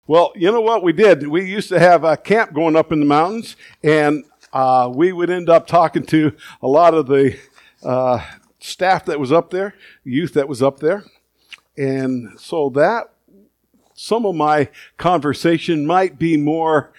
Well, you know what we did? We used to have a camp going up in the mountains, and we would end up talking to a lot of the staff that was up there, youth that was up there. And so that, some of my conversation might be more,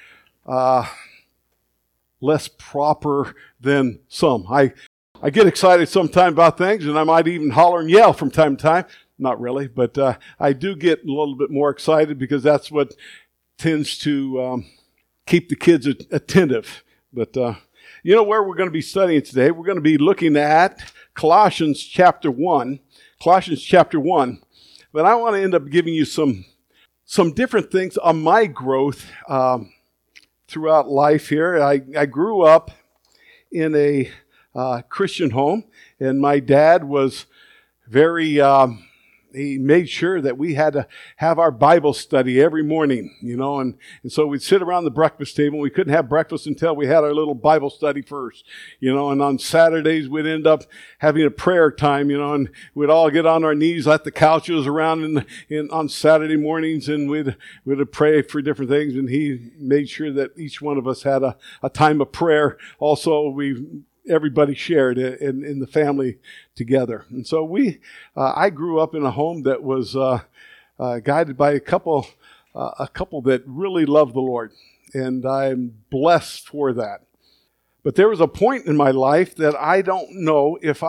less proper than some. I get excited sometimes about things, and I might even holler and yell from time to time. Not really, but I do get a little bit more excited because that's what tends to keep the kids attentive. But you know where we're going to be studying today? We're going to be looking at Colossians chapter 1. Colossians chapter 1. But I want to end up giving you some different things on my growth throughout life here. I grew up in a Christian home, and my dad was very... he made sure that we had to have our Bible study every morning, you know, and so we'd sit around the breakfast table. We couldn't have breakfast until we had our little Bible study first, you know, and on Saturdays we'd end up having a prayer time, you know, and we'd all get on our knees at the couches around on Saturday mornings, and we'd pray for different things, and he made sure that each one of us had a time of prayer. Also, everybody shared in the family together. And so I grew up in a home that was guided by a couple that really loved the Lord, and I'm blessed for that. But there was a point in my life that I don't know if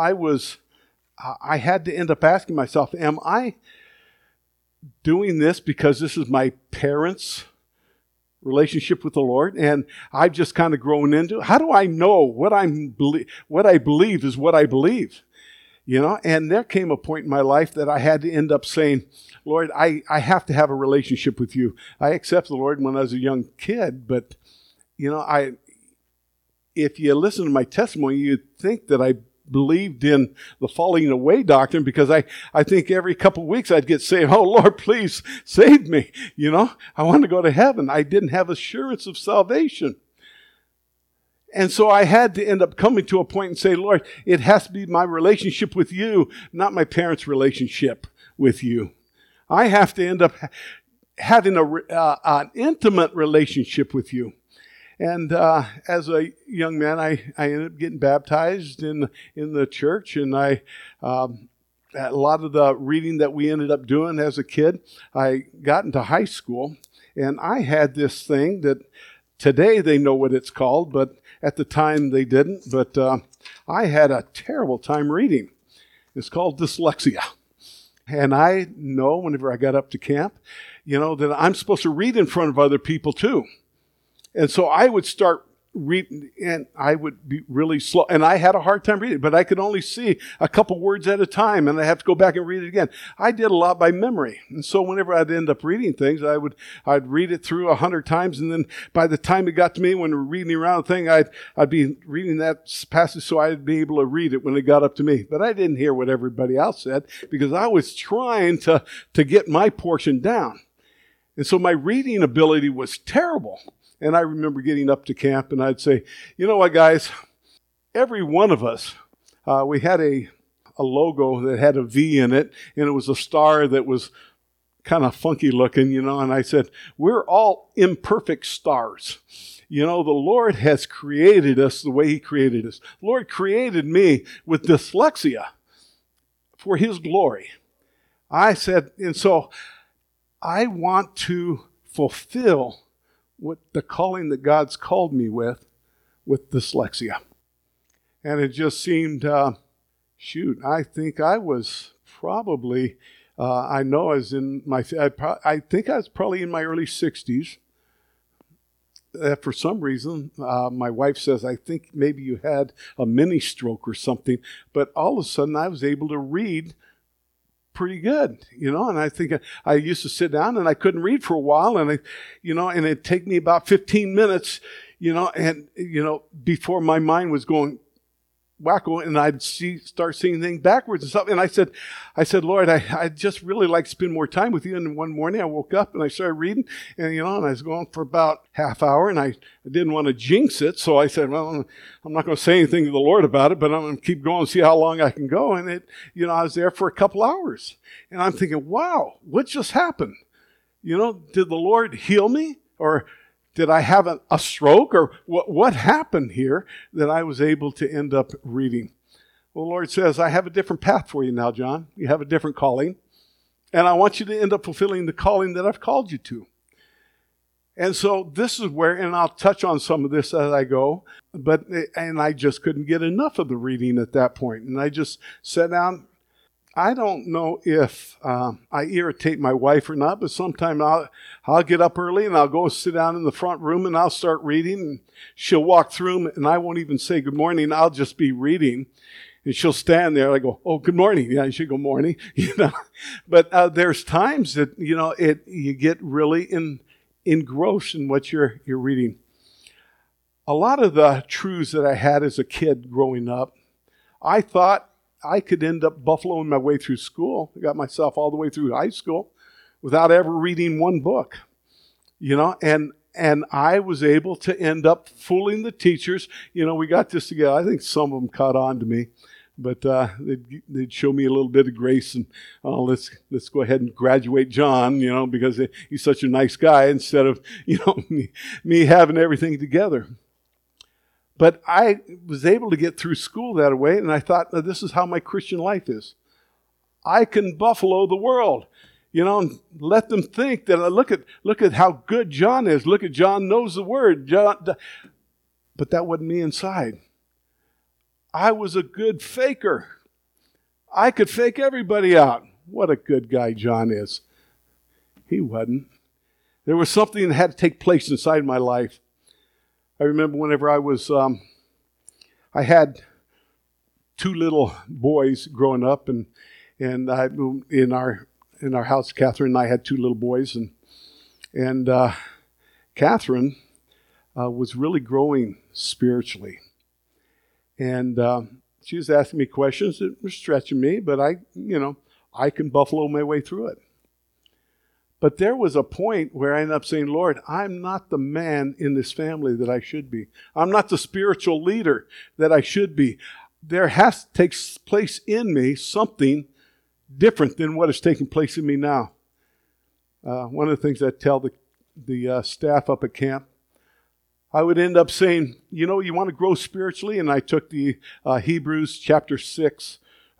I had to end up asking myself, am I doing this because this is my parents' relationship with the Lord, and I've just kind of grown into it? How do I know what I believe is what I believe? You know, and there came a point in my life that I had to end up saying, Lord, I have to have a relationship with you. I accepted the Lord when I was a young kid, but, you know, if you listen to my testimony, you'd think that I believed in the falling away doctrine, because I think every couple of weeks I'd get saved. Oh, Lord, please save me. You know, I want to go to heaven. I didn't have assurance of salvation. And so I had to end up coming to a point and say, Lord, it has to be my relationship with you, not my parents' relationship with you. I have to end up having an intimate relationship with you. And as a young man, I ended up getting baptized in the church, and a lot of the reading that we ended up doing as a kid, I got into high school, and I had this thing that today they know what it's called, but at the time they didn't. But I had a terrible time reading. It's called dyslexia. And I know whenever I got up to camp, you know, that I'm supposed to read in front of other people too. And so I would start reading, and I would be really slow. And I had a hard time reading, but I could only see a couple words at a time, and I have to go back and read it again. I did a lot by memory. And so whenever I'd end up reading things, I'd read it through 100 times, and then by the time it got to me, when we're reading around the thing, I'd be reading that passage so I'd be able to read it when it got up to me. But I didn't hear what everybody else said, because I was trying to get my portion down. And so my reading ability was terrible. And I remember getting up to camp, and I'd say, you know what, guys, every one of us, we had a logo that had a V in it, and it was a star that was kind of funky looking, you know, and I said, we're all imperfect stars. You know, the Lord has created us the way He created us. The Lord created me with dyslexia for His glory. I said, and so I want to fulfill what the calling that God's called me with dyslexia. And it just seemed, I think I was probably, I think I was probably in my early 60s. For some reason, my wife says, I think maybe you had a mini stroke or something. But all of a sudden, I was able to read pretty good, you know, and I think I used to sit down and I couldn't read for a while, and and it'd take me about 15 minutes, you know, and, you know, before my mind was going wacko, and I'd start seeing things backwards and stuff. And I said, Lord, I just really like to spend more time with you. And one morning I woke up and I started reading, and, you know, and I was going for about half hour, and I didn't want to jinx it. So I said, well, I'm not going to say anything to the Lord about it, but I'm going to keep going and see how long I can go. And I was there for a couple hours, and I'm thinking, wow, what just happened? Did the Lord heal me? Or did I have a stroke? Or what happened here that I was able to end up reading? Well, the Lord says, I have a different path for you now, John. You have a different calling. And I want you to end up fulfilling the calling that I've called you to. And so this is where, and I'll touch on some of this as I go, and I just couldn't get enough of the reading at that point. And I just sat down. I don't know if I irritate my wife or not, but sometime I'll get up early and I'll go sit down in the front room and I'll start reading. And she'll walk through and I won't even say good morning. I'll just be reading. And she'll stand there. I go, oh, good morning. Yeah, she'll go, morning. But there's times that, you get really engrossed in what you're reading. A lot of the truths that I had as a kid growing up, I thought I could end up buffaloing my way through school. I got myself all the way through high school without ever reading one book, and I was able to end up fooling the teachers. We got this together. I think some of them caught on to me, but they'd show me a little bit of grace and let's go ahead and graduate John, because he's such a nice guy, instead of me having everything together. But I was able to get through school that way, and I thought, this is how my Christian life is. I can buffalo the world, and let them think that look at how good John is. Look at John knows the word. But that wasn't me inside. I was a good faker. I could fake everybody out. What a good guy John is. He wasn't. There was something that had to take place inside my life. I remember whenever I had two little boys growing up, and I moved in our house. Catherine and I had two little boys, and Catherine was really growing spiritually, and she was asking me questions that were stretching me, but I can buffalo my way through it. But there was a point where I ended up saying, Lord, I'm not the man in this family that I should be. I'm not the spiritual leader that I should be. There has to take place in me something different than what is taking place in me now. One of the things I tell the staff up at camp, I would end up saying, you want to grow spiritually? And I took the Hebrews chapter 6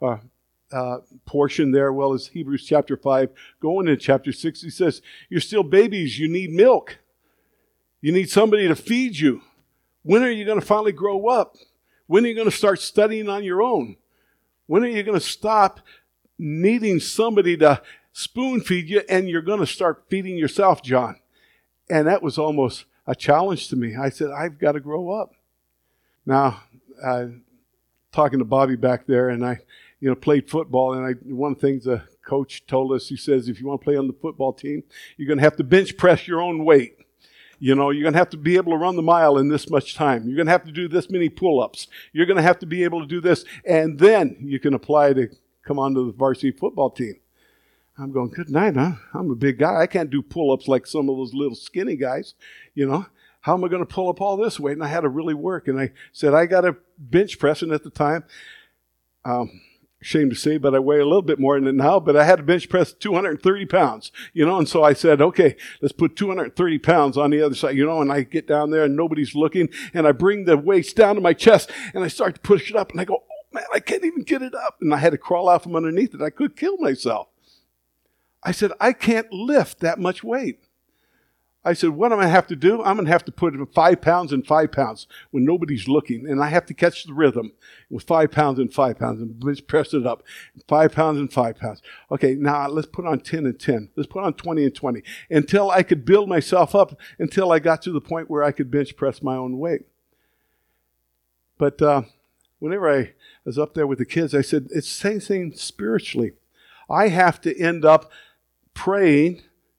portion there, well as Hebrews chapter 5, going into chapter 6, he says, you're still babies, you need milk. You need somebody to feed you. When are you going to finally grow up? When are you going to start studying on your own? When are you going to stop needing somebody to spoon feed you and you're going to start feeding yourself, John? And that was almost a challenge to me. I said, I've got to grow up. Now, talking to Bobby back there, and I played football, and one of the things the coach told us, he says, if you want to play on the football team, you're going to have to bench press your own weight. You're going to have to be able to run the mile in this much time. You're going to have to do this many pull-ups. You're going to have to be able to do this, and then you can apply to come onto the varsity football team. I'm going, good night, huh? I'm a big guy. I can't do pull-ups like some of those little skinny guys, How am I going to pull up all this weight? And I had to really work. And I said, I got to bench press. And at the time, ashamed to say, but I weigh a little bit more than it now, but I had to bench press 230 pounds, and so I said, okay, let's put 230 pounds on the other side, and I get down there and nobody's looking, and I bring the weights down to my chest, and I start to push it up, and I go, oh man, I can't even get it up. And I had to crawl out from underneath it. I could kill myself. I said, I can't lift that much weight. I said, what am I have to do? I'm going to have to put 5 pounds and 5 pounds when nobody's looking. And I have to catch the rhythm with 5 pounds and 5 pounds and let's press it up. 5 pounds and 5 pounds. Okay, now let's put on 10 and 10. Let's put on 20 and 20 until I could build myself up until I got to the point where I could bench press my own weight. But whenever I was up there with the kids, I said, it's the same thing spiritually. I have to end up praying,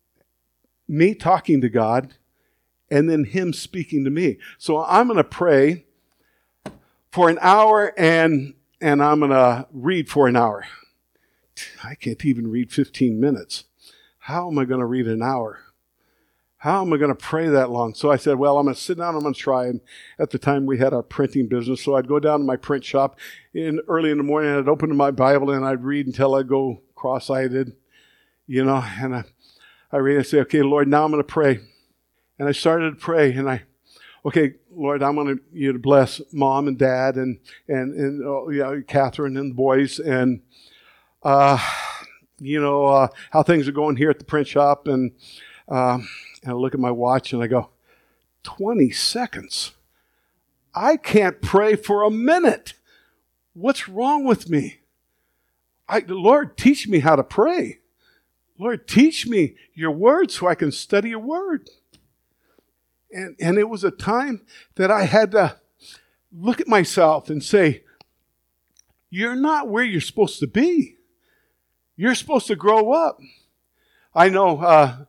me talking to God, and then Him speaking to me. So I'm going to pray for an hour and I'm going to read for an hour. I can't even read 15 minutes. How am I going to read an hour? How am I going to pray that long? So I said, well, I'm going to sit down, I'm going to try. And at the time we had our printing business, so I'd go down to my print shop early in the morning, and I'd open my Bible and I'd read until I'd go cross-eyed, and I read and say, okay, Lord, now I'm going to pray. And I started to pray, and okay, Lord, I want you to bless Mom and Dad and Catherine and the boys, and how things are going here at the print shop. And I look at my watch and I go, 20 seconds. I can't pray for a minute. What's wrong with me? Lord, teach me how to pray. Lord, teach me your word so I can study your word. And it was a time that I had to look at myself and say, you're not where you're supposed to be. You're supposed to grow up. I know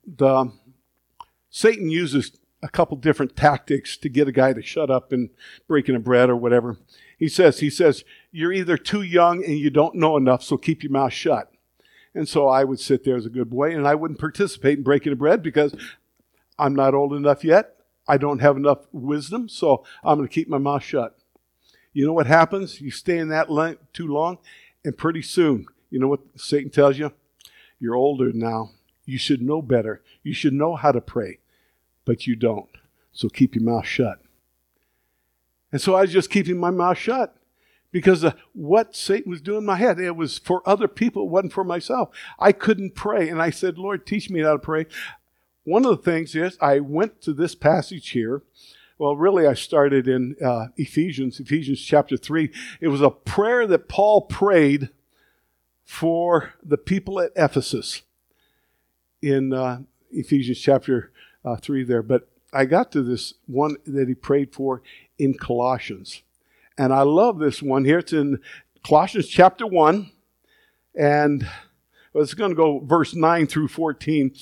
Satan uses a couple different tactics to get a guy to shut up and breaking a bread or whatever. He says, you're either too young and you don't know enough, so keep your mouth shut. And so I would sit there as a good boy and I wouldn't participate in breaking the bread because I'm not old enough yet. I don't have enough wisdom, so I'm going to keep my mouth shut. You know what happens? You stay in that line too long, and pretty soon, you know what Satan tells you? You're older now. You should know better. You should know how to pray, but you don't. So keep your mouth shut. And so I was just keeping my mouth shut because of what Satan was doing in my head. It was for other people. It wasn't for myself. I couldn't pray. And I said, Lord, teach me how to pray. One of the things is I went to this passage here. Well, really, I started in Ephesians chapter 3. It was a prayer that Paul prayed for the people at Ephesus in Ephesians chapter 3 there. But I got to this one that he prayed for in Colossians. And I love this one here. It's in Colossians chapter 1. And it's going to go verse 9 through 14.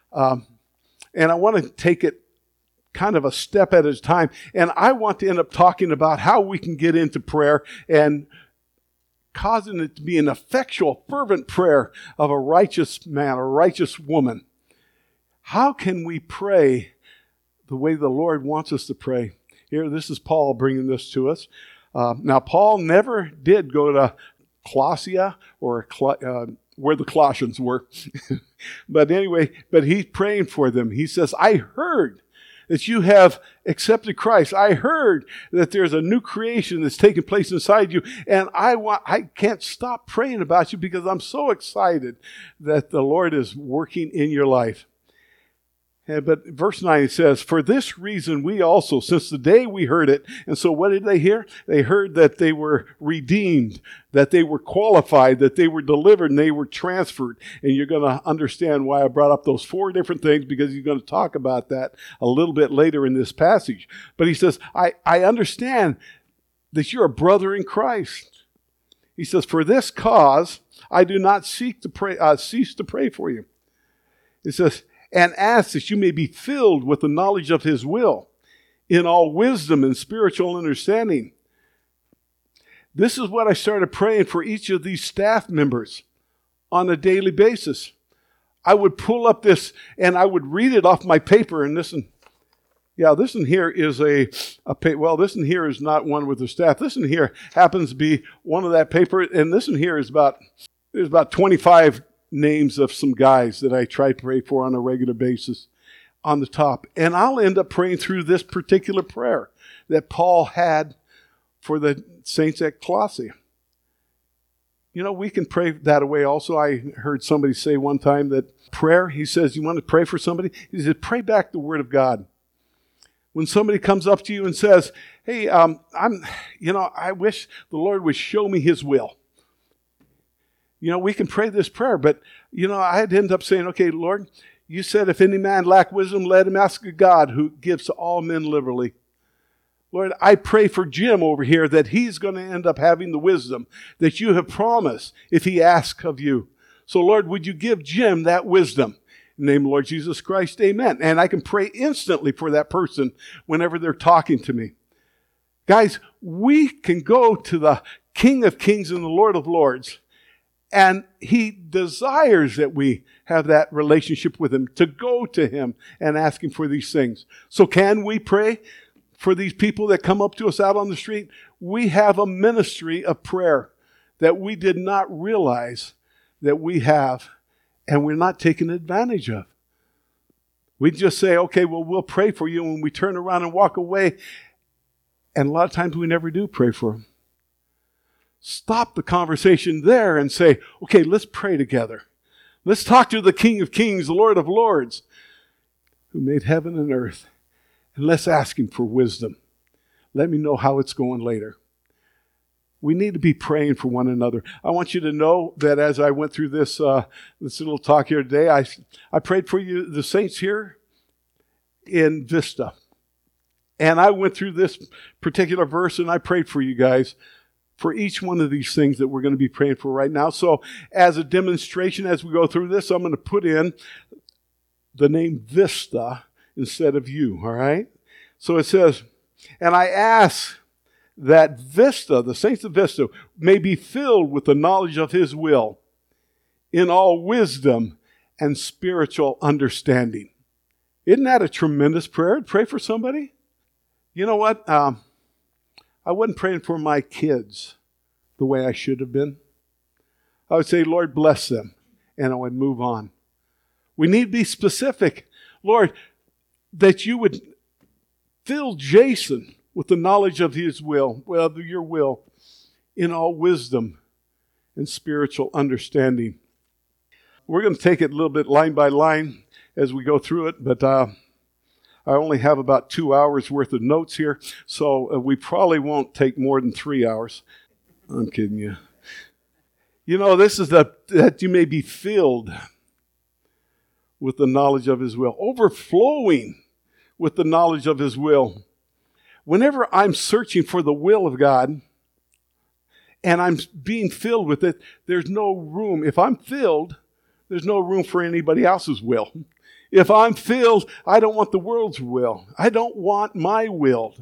And I want to take it kind of a step at a time. And I want to end up talking about how we can get into prayer and causing it to be an effectual, fervent prayer of a righteous man, a righteous woman. How can we pray the way the Lord wants us to pray? Here, this is Paul bringing this to us. Now, Paul never did go to Colossia or where the Colossians were. But anyway, he's praying for them. He says, I heard that you have accepted Christ. I heard that there's a new creation that's taking place inside you. And I can't stop praying about you because I'm so excited that the Lord is working in your life. But verse 9 it says, for this reason we also, since the day we heard it, and so what did they hear? They heard that they were redeemed, that they were qualified, that they were delivered, and they were transferred. And you're going to understand why I brought up those 4 different things, because he's going to talk about that a little bit later in this passage. But he says, I understand that you're a brother in Christ. He says, for this cause I do not cease to pray for you. It says, and ask that you may be filled with the knowledge of his will in all wisdom and spiritual understanding. This is what I started praying for each of these staff members on a daily basis. I would pull up this and I would read it off my paper and listen. Yeah, this one here is this one here is not one with the staff. This one here happens to be one of that paper, and this one here is there's about 25 names of some guys that I try to pray for on a regular basis on the top. And I'll end up praying through this particular prayer that Paul had for the saints at Colossae. You know, we can pray that way also. I heard somebody say one time that prayer, he says, you want to pray for somebody? He said, pray back the word of God. When somebody comes up to you and says, hey, I wish the Lord would show me his will. You know, we can pray this prayer, but, I'd end up saying, okay, Lord, you said if any man lack wisdom, let him ask of God who gives to all men liberally. Lord, I pray for Jim over here that he's going to end up having the wisdom that you have promised if he asks of you. So, Lord, would you give Jim that wisdom? In the name of Lord Jesus Christ, amen. And I can pray instantly for that person whenever they're talking to me. Guys, we can go to the King of Kings and the Lord of Lords, and he desires that we have that relationship with him, to go to him and ask him for these things. So can we pray for these people that come up to us out on the street? We have a ministry of prayer that we did not realize that we have, and we're not taking advantage of. We just say, okay, well, we'll pray for you, and we turn around and walk away. And a lot of times we never do pray for them. Stop the conversation there and say, okay, let's pray together. Let's talk to the King of Kings, the Lord of Lords, who made heaven and earth. And let's ask him for wisdom. Let me know how it's going later. We need to be praying for one another. I want you to know that as I went through this little talk here today, I prayed for you, the saints here in Vista. And I went through this particular verse and I prayed for you guys for each one of these things that we're going to be praying for right now. So as a demonstration, as we go through this, I'm going to put in the name Vista instead of you, all right? So it says, and I ask that Vista, the saints of Vista, may be filled with the knowledge of his will in all wisdom and spiritual understanding. Isn't that a tremendous prayer to pray for somebody? You know what? I wasn't praying for my kids the way I should have been. I would say, Lord, bless them, and I would move on. We need to be specific. Lord, that you would fill Jason with the knowledge of his will, well, your will, in all wisdom and spiritual understanding. We're going to take it a little bit line by line as we go through it, but I only have about 2 hours worth of notes here, so we probably won't take more than 3 hours. I'm kidding you. You know, this is that you may be filled with the knowledge of his will, overflowing with the knowledge of his will. Whenever I'm searching for the will of God and I'm being filled with it, there's no room. If I'm filled, there's no room for anybody else's will. If I'm filled, I don't want the world's will. I don't want my will.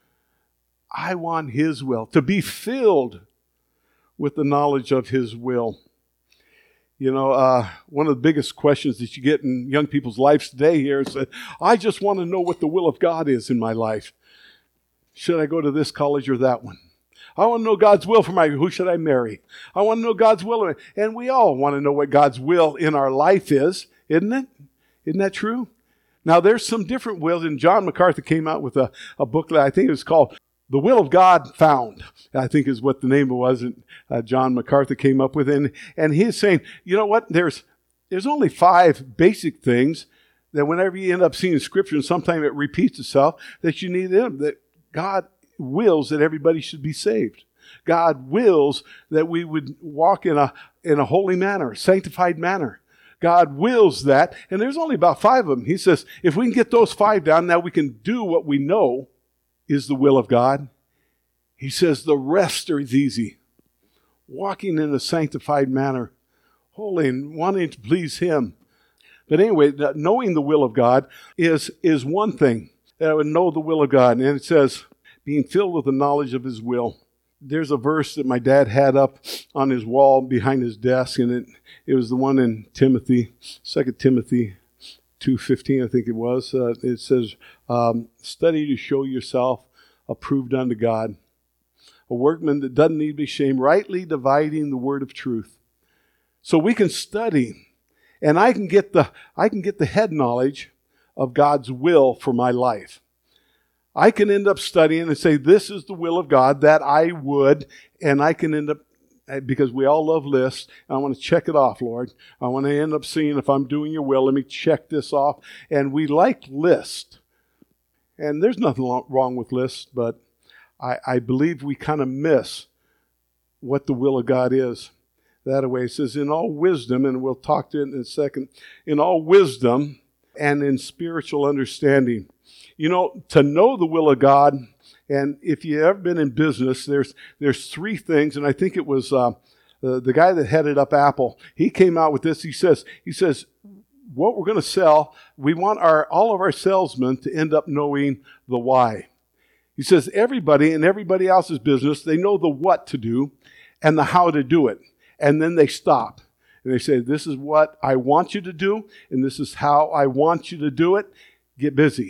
I want his will, to be filled with the knowledge of his will. You know, one of the biggest questions that you get in young people's lives today here is that I just want to know what the will of God is in my life. Should I go to this college or that one? I want to know God's will for who should I marry? I want to know God's will. And we all want to know what God's will in our life is, isn't it? Isn't that true? Now, there's some different wills, and John MacArthur came out with a booklet, I think it was called The Will of God Found, I think is what the name was, John MacArthur came up with. And he's saying, you know what, there's only 5 basic things that whenever you end up seeing Scripture, and sometimes it repeats itself, that you need them, that God wills that everybody should be saved. God wills that we would walk in a holy manner, a sanctified manner. God wills that, and there's only about 5 of them. He says, if we can get those 5 down, now we can do what we know is the will of God. He says the rest is easy. Walking in a sanctified manner, holy and wanting to please him. But anyway, knowing the will of God is one thing. That I would know the will of God. And it says, being filled with the knowledge of his will. There's a verse that my dad had up on his wall behind his desk, and it was the one in Timothy, 2 Timothy 2:15, I think it was. It says, study to show yourself approved unto God, a workman that doesn't need to be ashamed, rightly dividing the word of truth. So we can study, and I can get the head knowledge of God's will for my life. I can end up studying and say, this is the will of God that I would, and I can end up, because we all love lists, I want to check it off, Lord. I want to end up seeing if I'm doing your will, let me check this off. And we like lists. And there's nothing wrong with lists, but I believe we kind of miss what the will of God is. That way it says, in all wisdom, and we'll talk to it in a second, in all wisdom and in spiritual understanding. You know, to know the will of God, and if you've ever been in business, there's 3 things, and I think it was the guy that headed up Apple. He came out with this. He says, what we're going to sell, we want all of our salesmen to end up knowing the why. He says everybody in everybody else's business, they know the what to do and the how to do it, and then they stop. And they say, this is what I want you to do, and this is how I want you to do it. Get busy.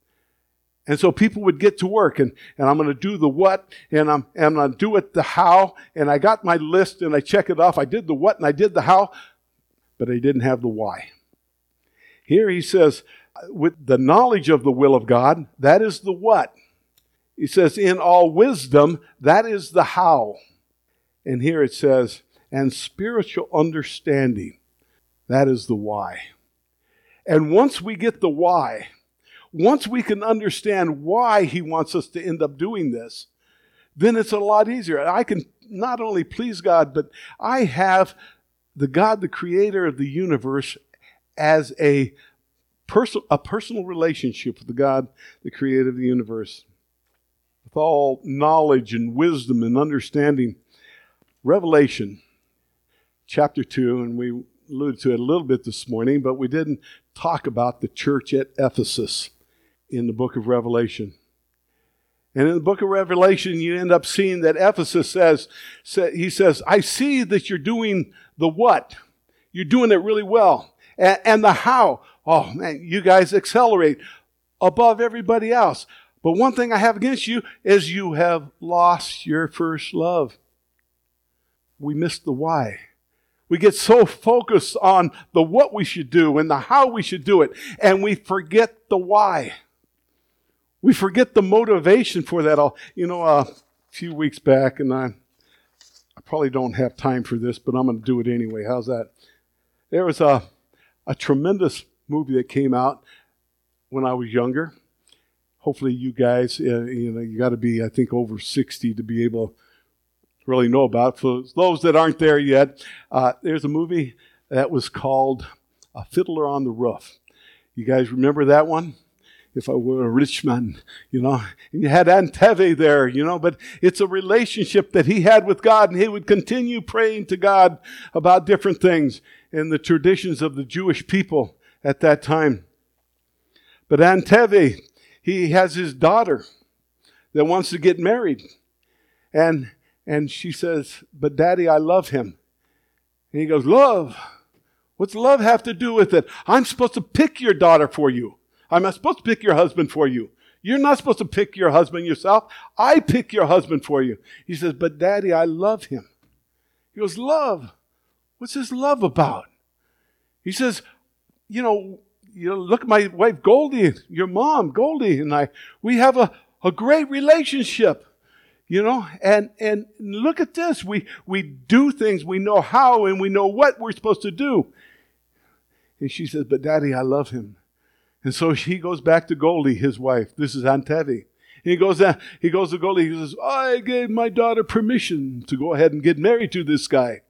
And so people would get to work, and I'm going to do the what, and I'm going to do it the how, and I got my list, and I check it off. I did the what, and I did the how, but I didn't have the why. Here he says, with the knowledge of the will of God, that is the what. He says, in all wisdom, that is the how. And here it says, and spiritual understanding, that is the why. And once we get the why, once we can understand why he wants us to end up doing this, then it's a lot easier. I can not only please God, but I have the God, the creator of the universe, as a personal relationship with the God, the creator of the universe. With all knowledge and wisdom and understanding. Revelation chapter 2, and we alluded to it a little bit this morning, but we didn't talk about the church at Ephesus in the book of Revelation. And in the book of Revelation, you end up seeing that Ephesus he says, I see that you're doing the what. You're doing it really well. And the how. Oh, man, you guys accelerate above everybody else. But one thing I have against you is you have lost your first love. We miss the why. We get so focused on the what we should do and the how we should do it, and we forget the why. We forget the motivation for that all. A few weeks back, and I probably don't have time for this, but I'm going to do it anyway. How's that? There was a tremendous movie that came out when I was younger. Hopefully you guys, you got to be, I think, over 60 to be able to really know about it. For those that aren't there yet, there's a movie that was called A Fiddler on the Roof. You guys remember that one? If I were a rich man, and you had Anteve there, but it's a relationship that he had with God, and he would continue praying to God about different things in the traditions of the Jewish people at that time. But Anteve, he has his daughter that wants to get married. And she says, but Daddy, I love him. And he goes, love? What's love have to do with it? I'm supposed to pick your daughter for you. I'm not supposed to pick your husband for you. You're not supposed to pick your husband yourself. I pick your husband for you. He says, but Daddy, I love him. He goes, love? What's this love about? He says, look at my wife Goldie, your mom, Goldie, and I. We have a great relationship, and look at this. We do things, we know how, and we know what we're supposed to do. And she says, but Daddy, I love him. And so he goes back to Goldie, his wife. This is Anteve. He goes to Goldie. He says, I gave my daughter permission to go ahead and get married to this guy.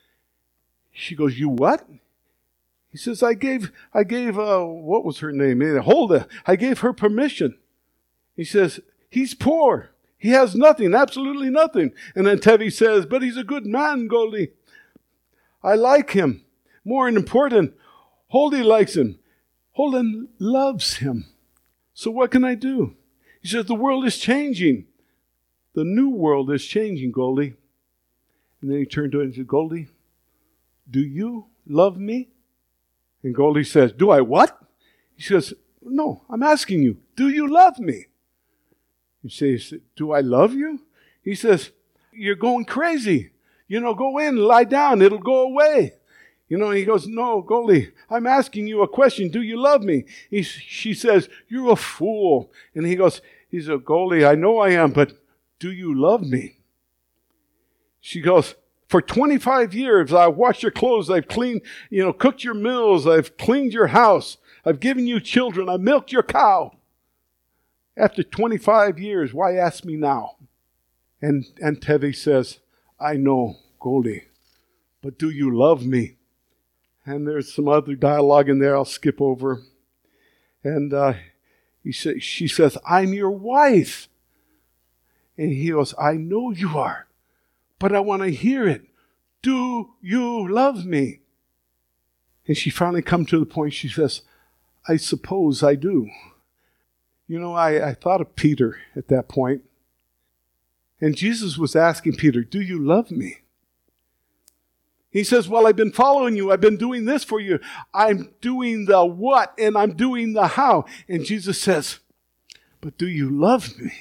She goes, you what? He says, I gave what was her name? Huldah. I gave her permission. He says, he's poor. He has nothing, absolutely nothing. And then Tevi says, but he's a good man, Goldie. I like him. More important, Huldah likes him. Huldah loves him. So what can I do? He says, the world is changing. The new world is changing, Goldie. And then he turned to her and said, Goldie, do you love me? And Goldie says, do I what? He says, no, I'm asking you, do you love me? He says, do I love you? He says, you're going crazy. Go in, lie down, it'll go away. He goes, no, Goldie, I'm asking you a question. Do you love me? She says, you're a fool. And he says, Goldie, I know I am, but do you love me? She goes, for 25 years, I've washed your clothes, I've cleaned, cooked your meals, I've cleaned your house, I've given you children, I've milked your cow. After 25 years, why ask me now? And Tevi says, I know, Goldie, but do you love me? And there's some other dialogue in there I'll skip over. And she says, I'm your wife. And he goes, I know you are, but I want to hear it. Do you love me? And she finally comes to the point, she says, I suppose I do. I thought of Peter at that point. And Jesus was asking Peter, do you love me? He says, well, I've been following you. I've been doing this for you. I'm doing the what and I'm doing the how. And Jesus says, but do you love me?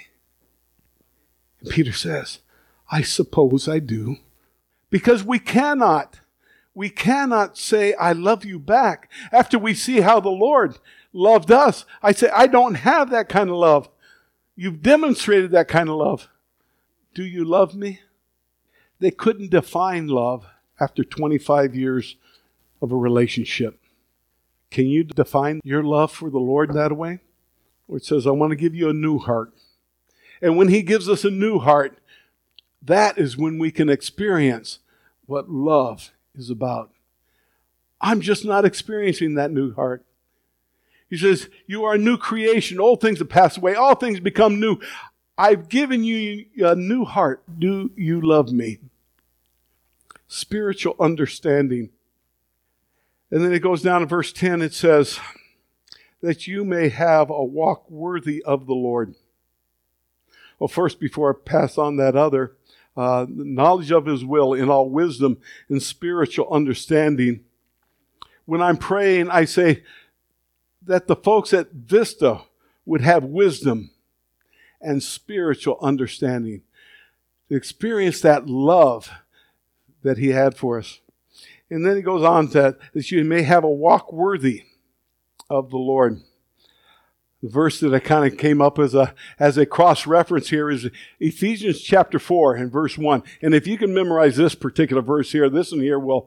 And Peter says, I suppose I do. Because we cannot say, I love you back after we see how the Lord loved us. I say, I don't have that kind of love. You've demonstrated that kind of love. Do you love me? They couldn't define love after 25 years of a relationship. Can you define your love for the Lord that way? Where it says, I want to give you a new heart. And when He gives us a new heart, that is when we can experience what love is about. I'm just not experiencing that new heart. He says, you are a new creation. Old things have passed away. All things become new. I've given you a new heart. Do you love me? Spiritual understanding. And then it goes down to verse 10. It says, that you may have a walk worthy of the Lord. Well, first, before I pass on that other, knowledge of His will in all wisdom and spiritual understanding. When I'm praying, I say that the folks at Vista would have wisdom and spiritual understanding to experience that love that He had for us. And then He goes on to that you may have a walk worthy of the Lord. The verse that I kind of came up as a cross-reference here is Ephesians chapter 4 and verse 1. And if you can memorize this particular verse here, this one here will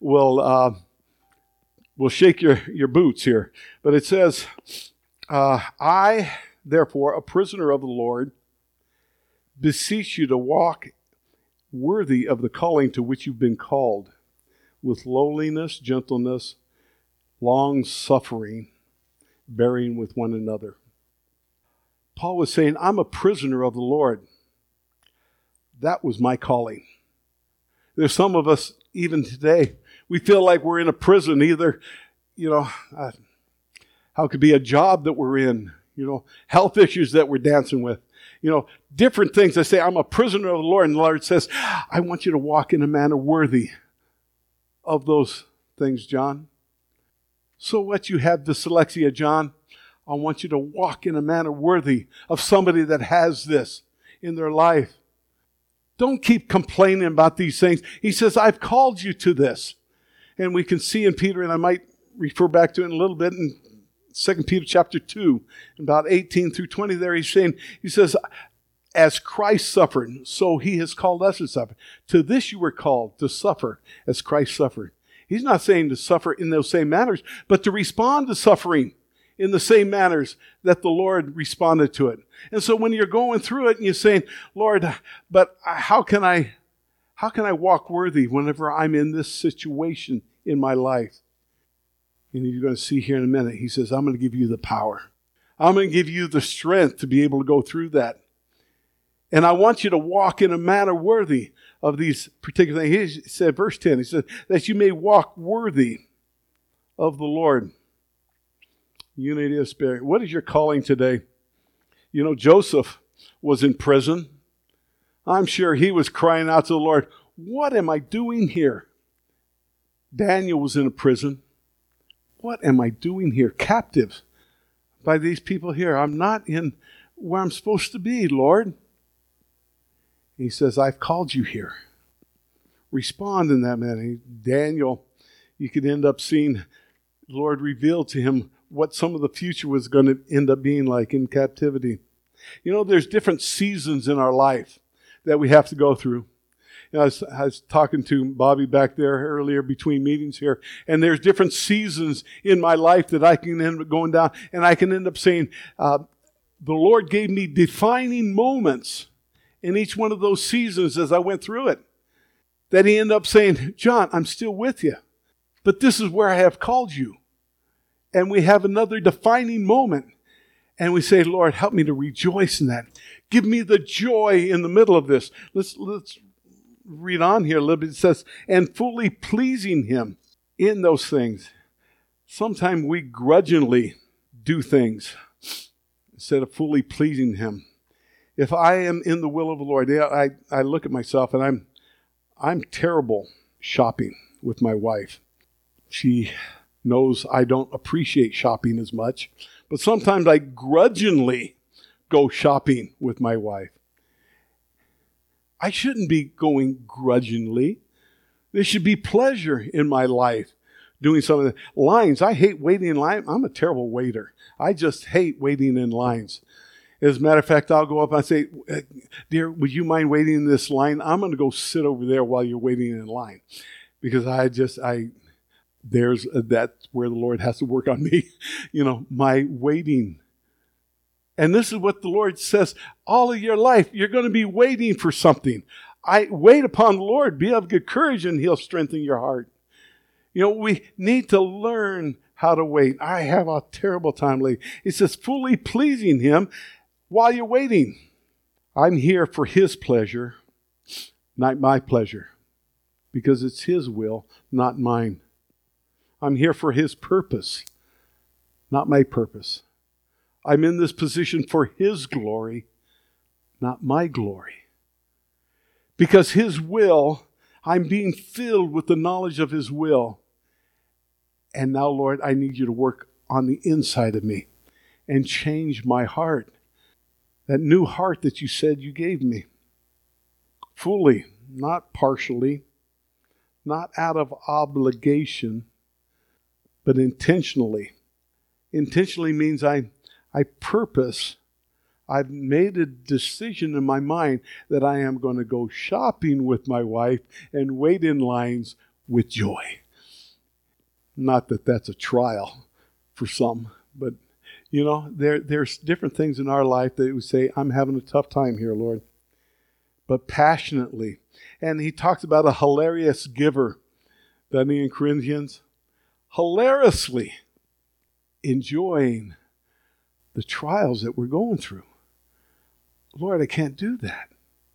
shake your boots here. But it says, I, therefore, a prisoner of the Lord, beseech you to walk worthy of the calling to which you've been called, with lowliness, gentleness, long-suffering, bearing with one another. Paul was saying, I'm a prisoner of the Lord. That was my calling. There's some of us, even today, we feel like we're in a prison, either, how it could be a job that we're in, health issues that we're dancing with, different things. I say, I'm a prisoner of the Lord. And the Lord says, I want you to walk in a manner worthy of those things, John. So what, you have dyslexia, John? I want you to walk in a manner worthy of somebody that has this in their life. Don't keep complaining about these things. He says, I've called you to this. And we can see in Peter, and I might refer back to it in a little bit in 2 Peter chapter 2, about 18 through 20 there, he says, as Christ suffered, so He has called us to suffer. To this you were called, to suffer as Christ suffered. He's not saying to suffer in those same manners, but to respond to suffering in the same manners that the Lord responded to it. And so when you're going through it and you're saying, Lord, but how can I walk worthy whenever I'm in this situation in my life? And you're going to see here in a minute, He says, I'm going to give you the power. I'm going to give you the strength to be able to go through that. And I want you to walk in a manner worthy of these particular things. He said, verse 10, he said, that you may walk worthy of the Lord. Unity of spirit. What is your calling today? Joseph was in prison. I'm sure he was crying out to the Lord, what am I doing here? Daniel was in a prison. What am I doing here? Captive by these people here. I'm not in where I'm supposed to be, Lord. He says, I've called you here. Respond in that manner. Daniel, you could end up seeing the Lord reveal to him what some of the future was going to end up being like in captivity. There's different seasons in our life that we have to go through. I was talking to Bobby back there earlier between meetings here, and there's different seasons in my life that I can end up going down, and I can end up saying, the Lord gave me defining moments in each one of those seasons as I went through it, that He ended up saying, John, I'm still with you, but this is where I have called you. And we have another defining moment, and we say, Lord, help me to rejoice in that. Give me the joy in the middle of this. Let's read on here a little bit. It says, and fully pleasing Him in those things. Sometimes we grudgingly do things instead of fully pleasing Him. If I am in the will of the Lord, I look at myself and I'm terrible shopping with my wife. She knows I don't appreciate shopping as much, but sometimes I grudgingly go shopping with my wife. I shouldn't be going grudgingly. There should be pleasure in my life doing some of the lines. I hate waiting in line. I'm a terrible waiter. I just hate waiting in lines. As a matter of fact, I'll go up and say, dear, would you mind waiting in this line? I'm going to go sit over there while you're waiting in line. Because that's where the Lord has to work on me. My waiting. And this is what the Lord says, all of your life, you're going to be waiting for something. Wait upon the Lord, be of good courage, and He'll strengthen your heart. We need to learn how to wait. I have a terrible time lately. It says, fully pleasing Him while you're waiting. I'm here for His pleasure, not my pleasure, because it's His will, not mine. I'm here for His purpose, not my purpose. I'm in this position for His glory, not my glory. Because His will, I'm being filled with the knowledge of His will. And now, Lord, I need you to work on the inside of me and change my heart. That new heart that you said you gave me. Fully, not partially, not out of obligation, but intentionally. Intentionally means I purpose. I've made a decision in my mind that I am going to go shopping with my wife and wait in lines with joy. Not that that's a trial for some, but there's different things in our life that we say, I'm having a tough time here, Lord. But passionately. And he talks about a hilarious giver, doesn't he, in Corinthians? Hilariously enjoying the trials that we're going through. Lord, I can't do that.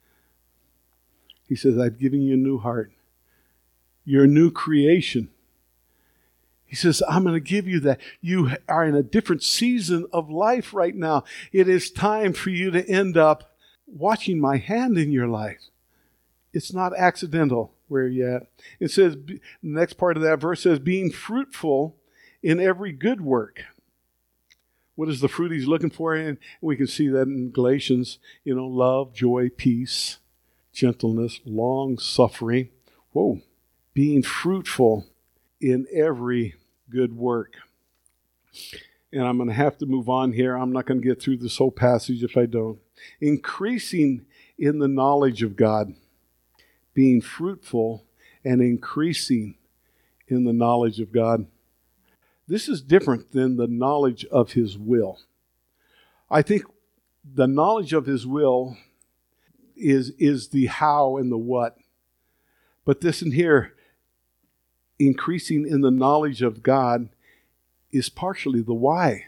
He says, I've given you a new heart. You're a new creation. He says, I'm going to give you that. You are in a different season of life right now. It is time for you to end up watching my hand in your life. It's not accidental where you're at. It says, the next part of that verse says, being fruitful in every good work. What is the fruit he's looking for? And we can see that in Galatians, love, joy, peace, gentleness, long suffering. Whoa. Being fruitful in every good work. And I'm going to have to move on here. I'm not going to get through this whole passage if I don't. Increasing in the knowledge of God. Being fruitful and increasing in the knowledge of God. This is different than the knowledge of His will. I think the knowledge of His will is the how and the what. But this in here, increasing in the knowledge of God, is partially the why.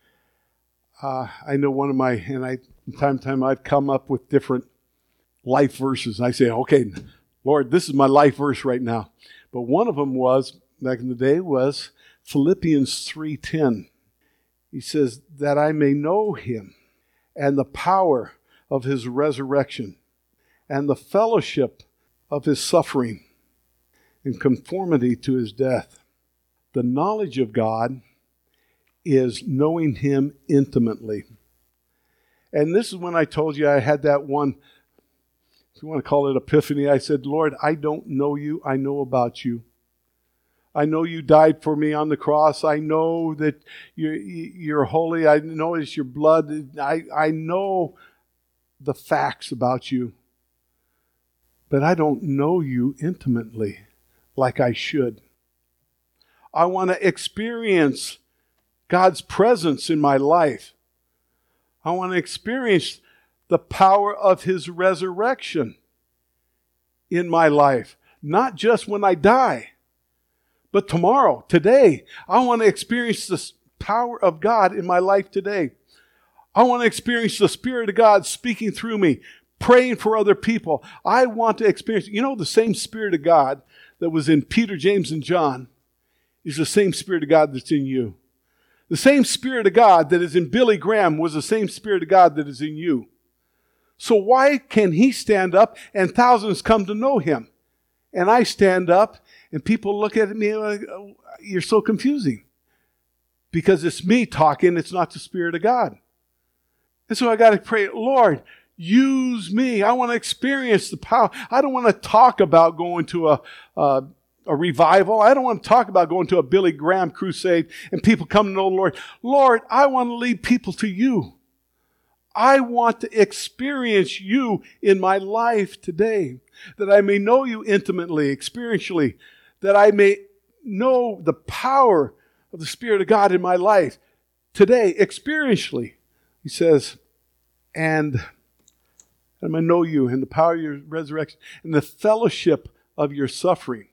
I know from time to time I've come up with different life verses. I say, okay, Lord, this is my life verse right now. But one of them back in the day, was Philippians 3:10. He says, that I may know Him and the power of His resurrection and the fellowship of His suffering in conformity to His death. The knowledge of God is knowing Him intimately. And this is when I told you I had that one, if you want to call it epiphany, I said, Lord, I don't know you, I know about you. I know you died for me on the cross. I know that you're holy. I know it's your blood. I know the facts about you. But I don't know you intimately like I should. I want to experience God's presence in my life. I want to experience the power of His resurrection in my life. Not just when I die, but tomorrow, today. I want to experience the power of God in my life today. I want to experience the Spirit of God speaking through me, praying for other people. I want to experience, the same Spirit of God that was in Peter, James, and John is the same Spirit of God that's in you. The same Spirit of God that is in Billy Graham was the same Spirit of God that is in you. So why can he stand up and thousands come to know him? And I stand up and people look at me like, oh, you're so confusing. Because it's me talking, it's not the Spirit of God. And so I got to pray, Lord, use me. I want to experience the power. I don't want to talk about going to a a revival. I don't want to talk about going to a Billy Graham crusade and people come to know the Lord. Lord, I want to lead people to you. I want to experience you in my life today, that I may know you intimately, experientially, that I may know the power of the Spirit of God in my life today, experientially. He says, and I may know you and the power of your resurrection and the fellowship of your suffering.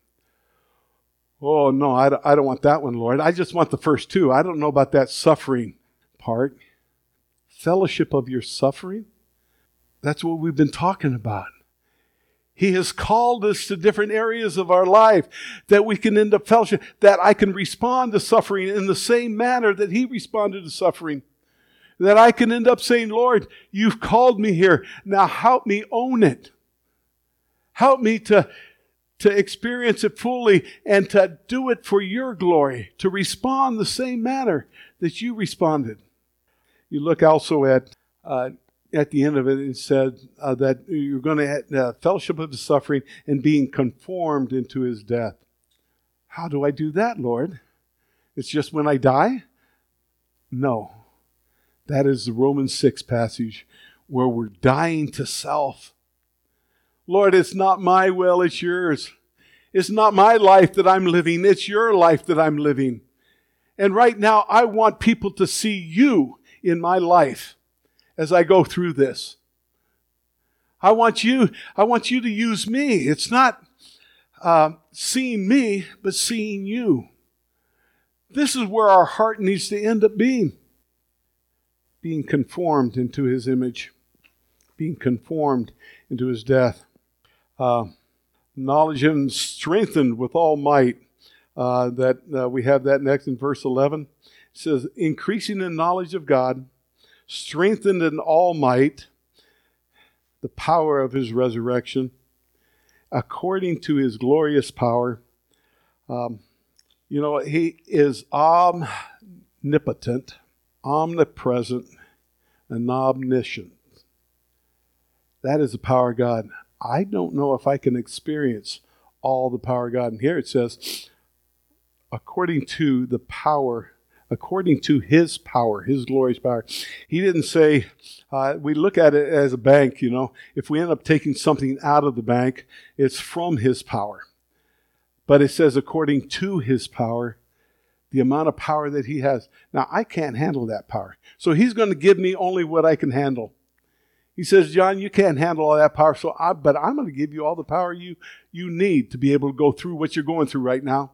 Oh, no, I don't want that one, Lord. I just want the first two. I don't know about that suffering part. Fellowship of your suffering? That's what we've been talking about. He has called us to different areas of our life that we can end up fellowship, that I can respond to suffering in the same manner that He responded to suffering. That I can end up saying, Lord, you've called me here. Now help me own it. Help me to experience it fully and to do it for your glory, to respond the same manner that you responded. You look also at the end of it, it said that you're going to have fellowship of the suffering and being conformed into His death. How do I do that, Lord? It's just when I die? No. That is the Romans 6 passage where we're dying to self. Lord, it's not my will, it's yours. It's not my life that I'm living, it's your life that I'm living. And right now, I want people to see you in my life as I go through this. I want you to use me. It's not seeing me, but seeing you. This is where our heart needs to end up being conformed into His image, being conformed into His death. Knowledge and strengthened with all might. We have that next in verse 11. It says, increasing in knowledge of God, strengthened in all might, the power of His resurrection, according to His glorious power. He is omnipotent, omnipresent, and omniscient. That is the power of God. I don't know if I can experience all the power of God. And here it says, according to the power, according to His power, His glorious power. He didn't say, we look at it as a bank, If we end up taking something out of the bank, it's from His power. But it says, according to His power, the amount of power that He has. Now, I can't handle that power. So He's going to give me only what I can handle. He says, John, you can't handle all that power, but I'm going to give you all the power you need to be able to go through what you're going through right now.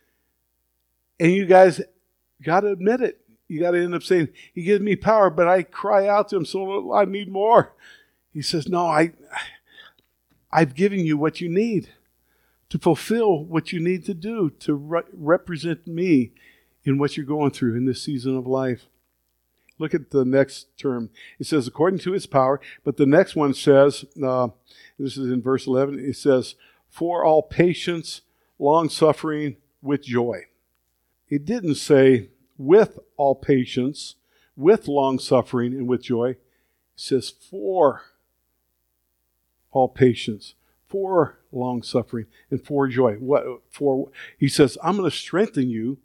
And you guys got to admit it. You got to end up saying, He gives me power, but I cry out to Him, so I need more. He says, no, I've given you what you need to fulfill what you need to do, to represent me in what you're going through in this season of life. Look at the next term. It says, according to His power, but the next one says, this is in verse 11, it says, for all patience, long-suffering, with joy. It didn't say, with all patience, with long-suffering, and with joy. It says, for all patience, for long-suffering, and for joy. He says, I'm going to strengthen you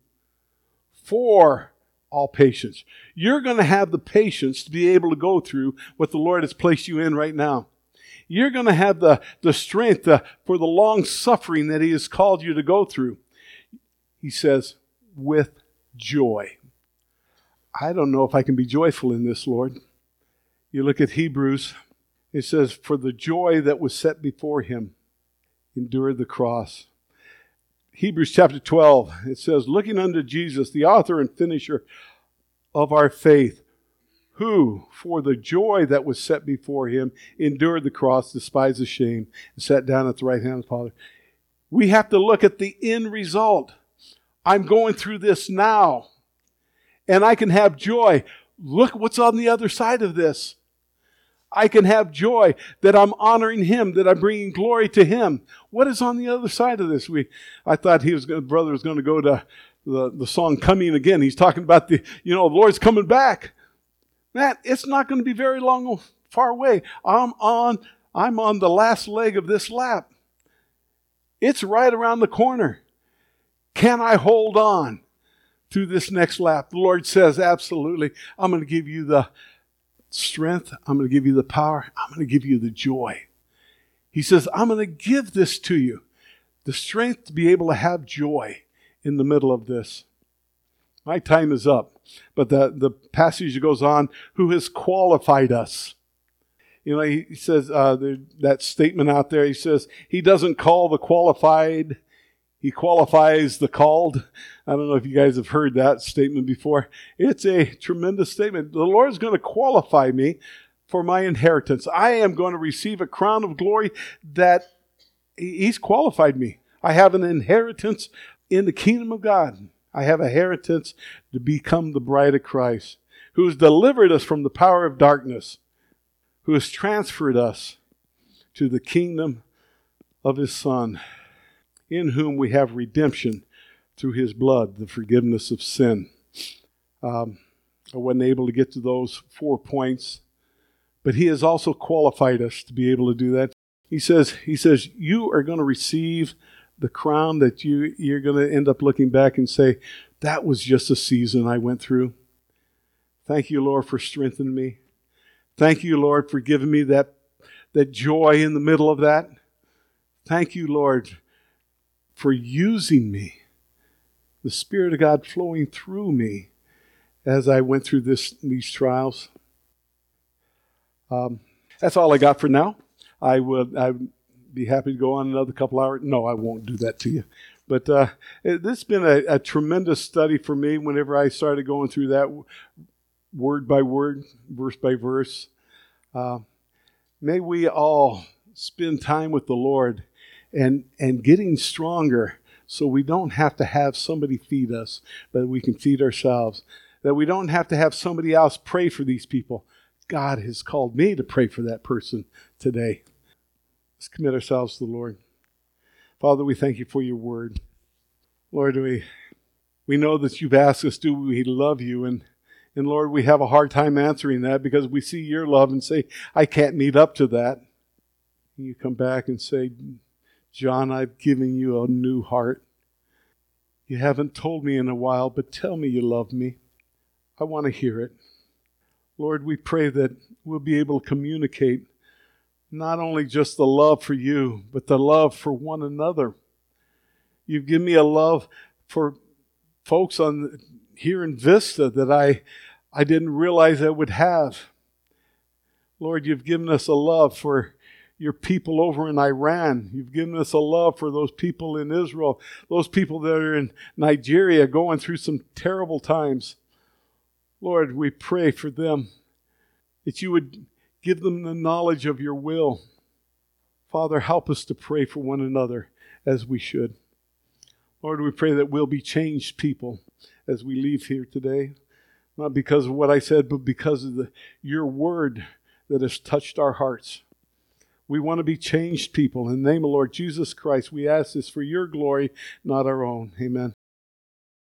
for all patience. You're going to have the patience to be able to go through what the Lord has placed you in right now. You're going to have the strength for the long suffering that He has called you to go through. He says, with joy. I don't know if I can be joyful in this, Lord. You look at Hebrews, it says, for the joy that was set before Him, endured the cross. Hebrews chapter 12, it says, looking unto Jesus, the author and finisher of our faith, who, for the joy that was set before Him, endured the cross, despised the shame, and sat down at the right hand of the Father. We have to look at the end result. I'm going through this now, and I can have joy. Look what's on the other side of this. I can have joy that I'm honoring Him, that I'm bringing glory to Him. What is on the other side of this? I thought brother was going to go to the song Coming Again. He's talking about the Lord's coming back. Man, it's not going to be very far away. I'm on the last leg of this lap. It's right around the corner. Can I hold on through this next lap? The Lord says, absolutely. I'm going to give you the strength. I'm going to give you the power. I'm going to give you the joy. He says, I'm going to give this to you. The strength to be able to have joy in the middle of this. My time is up. But the passage goes on, who has qualified us. You know, he says, that statement out there, he says, he doesn't call the qualified, he qualifies the called. I don't know if you guys have heard that statement before. It's a tremendous statement. The Lord's going to qualify me for my inheritance. I am going to receive a crown of glory that He's qualified me. I have an inheritance in the kingdom of God. I have a inheritance to become the bride of Christ, who has delivered us from the power of darkness, who has transferred us to the kingdom of His Son, in whom we have redemption through His blood, the forgiveness of sin. I wasn't able to get to those 4 points, but He has also qualified us to be able to do that. He says, you are going to receive the crown that you're going to end up looking back and say, that was just a season I went through. Thank you, Lord, for strengthening me. Thank you, Lord, for giving me that joy in the middle of that. Thank you, Lord, for using me. The Spirit of God flowing through me as I went through these trials. That's all I got for now. I'd be happy to go on another couple hours. No, I won't do that to you. But this has been a tremendous study for me whenever I started going through that word by word, verse by verse. May we all spend time with the Lord and getting stronger so we don't have to have somebody feed us, but we can feed ourselves. That we don't have to have somebody else pray for these people. God has called me to pray for that person today. Let's commit ourselves to the Lord. Father, we thank you for your word. Lord, we know that you've asked us, do we love you? And Lord, we have a hard time answering that because we see your love and say, I can't meet up to that. And you come back and say, John, I've given you a new heart. You haven't told me in a while, but tell me you love me. I want to hear it. Lord, we pray that we'll be able to communicate not only just the love for you, but the love for one another. You've given me a love for folks here in Vista that I didn't realize I would have. Lord, you've given us a love for your people over in Iran. You've given us a love for those people in Israel, those people that are in Nigeria going through some terrible times. Lord, we pray for them, that you would give them the knowledge of your will. Father, help us to pray for one another as we should. Lord, we pray that we'll be changed people as we leave here today. Not because of what I said, but because of your word that has touched our hearts. We want to be changed people. In the name of Lord Jesus Christ, we ask this for your glory, not our own. Amen.